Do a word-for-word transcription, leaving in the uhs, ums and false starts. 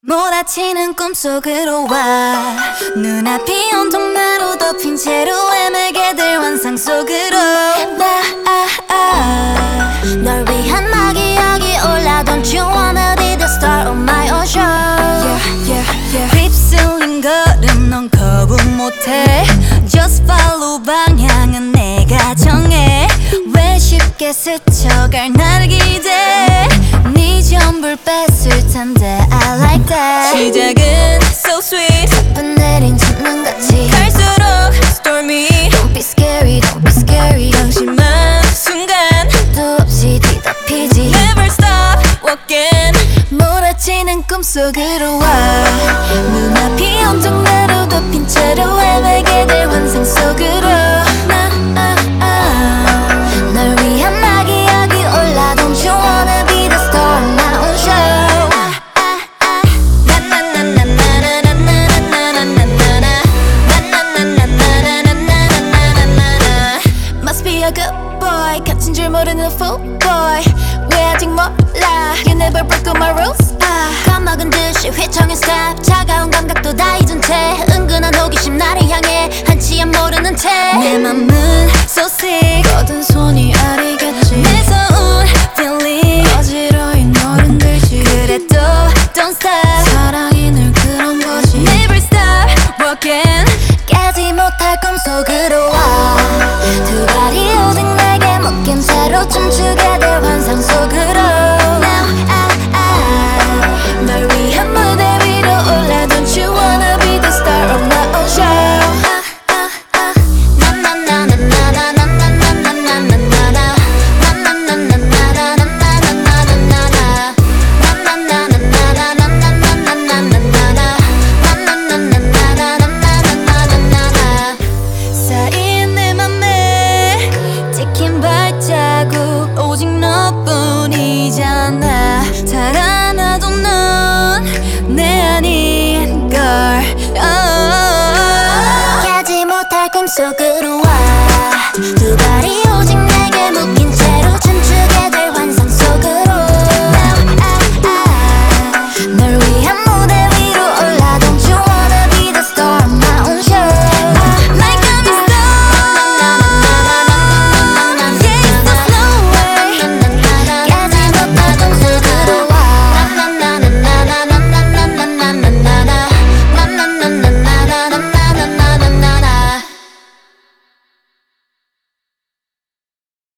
몰아치는 꿈속으로 와 눈앞이 온통 나로 덮인 채로 헤매게 될 환상 속으로 나 아, 아. 널 위한 나 기억이 올라 Don't you wanna be the star of my own show yeah, yeah, yeah. 휩쓸린 걸음 넌 거부 못해 Just follow 방향은 내가 정해 왜 쉽게 스쳐갈 날 기대 네 전부를 뺐을 텐데 I like that 시작은 so sweet 슬픈 내린 첫눈같이 갈수록 stormy Don't be scary, don't be scary 방심한 순간 끝도 없이 뒤덮이지 Never stop walking 몰아치는 꿈속으로 와 눈앞이 온통 나로 덮인 채로 헤매게 될 환상 속으로 나 아, 아. 널 위한 나 기억이 올라 Don't you wanna be the star of my own show Must be a good boy 갇힌 줄 모르는 fool boy 왜 아직 몰라 You never broke all my rules 아, 겁먹은 듯이 휘청인 step 차가운 감각도 다 잊은 채 은근한 호기심 나를 향해 한치 앞 모르는 채 내 맘은 so sick 거든 손이 아리겠지 내 서운 feeling 어지러이 너른 들지 그래도 don't stop 사랑이 늘 그런 거지 Never stop walking 깨지 못할 꿈속으로 와 두 발이 오직 내게 묶인 채로 춤추게 될 환상 속으로